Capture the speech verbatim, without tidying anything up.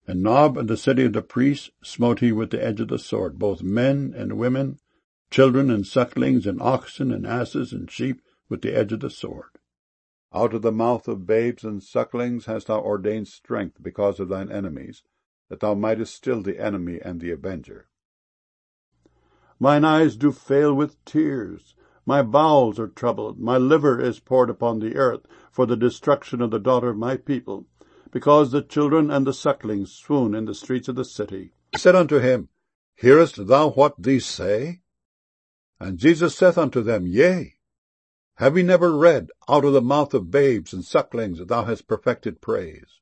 And Nob and the city of the priests smote he with the edge of the sword, both men and women, children and sucklings, and oxen and asses and sheep with the edge of the sword. Out of the mouth of babes and sucklings hast thou ordained strength because of thine enemies, that thou mightest still the enemy and the avenger. Mine eyes do fail with tears, my bowels are troubled, my liver is poured upon the earth for the destruction of the daughter of my people, because the children and the sucklings swoon in the streets of the city. He said unto him, Hearest thou what these say? And Jesus saith unto them, Yea. Have we never read, Out of the mouth of babes and sucklings thou hast perfected praise?